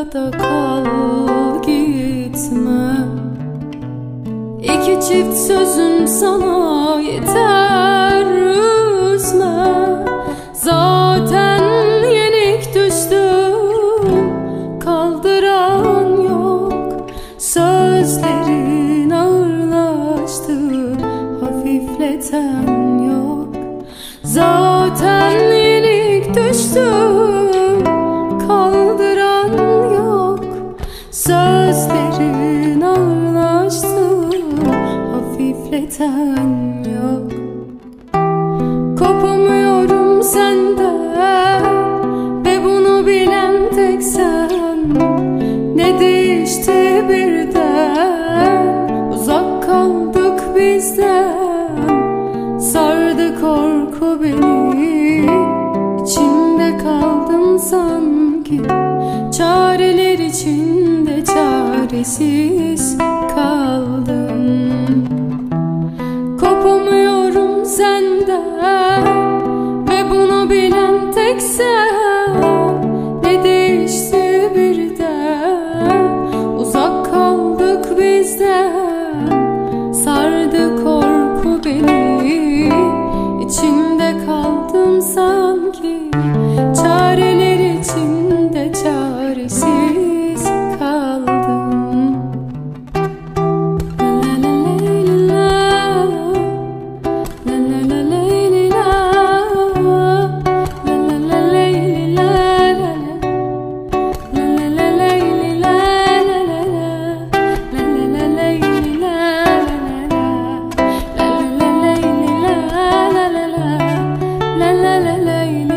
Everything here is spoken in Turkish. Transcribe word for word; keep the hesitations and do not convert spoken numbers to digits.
burada kal, gitme. İki çift sözüm sana yeter, üzme. Zaten yenik düştüm, kaldıran yok. Sözlerin ağırlaştı, hafifleten yok. Zaten yenik düştüm, kaldıran yok. Sözlerin ağırlaştı, hafifleten yok. Kopamıyorum senden ve bunu bilen tek sen. Ne değişti birden, uzak kaldık bizden. Sardı korku beni, içinde kaldım sanki. Çareler içinde çaresiz kaldım. Kopamıyorum senden ve bunu bilen tek sen. Ne değişti birden, uzak kaldık bizden. Sardı korku beni, içinde kaldım sanki. Çareler içinde çaresiz kaldım. La la la la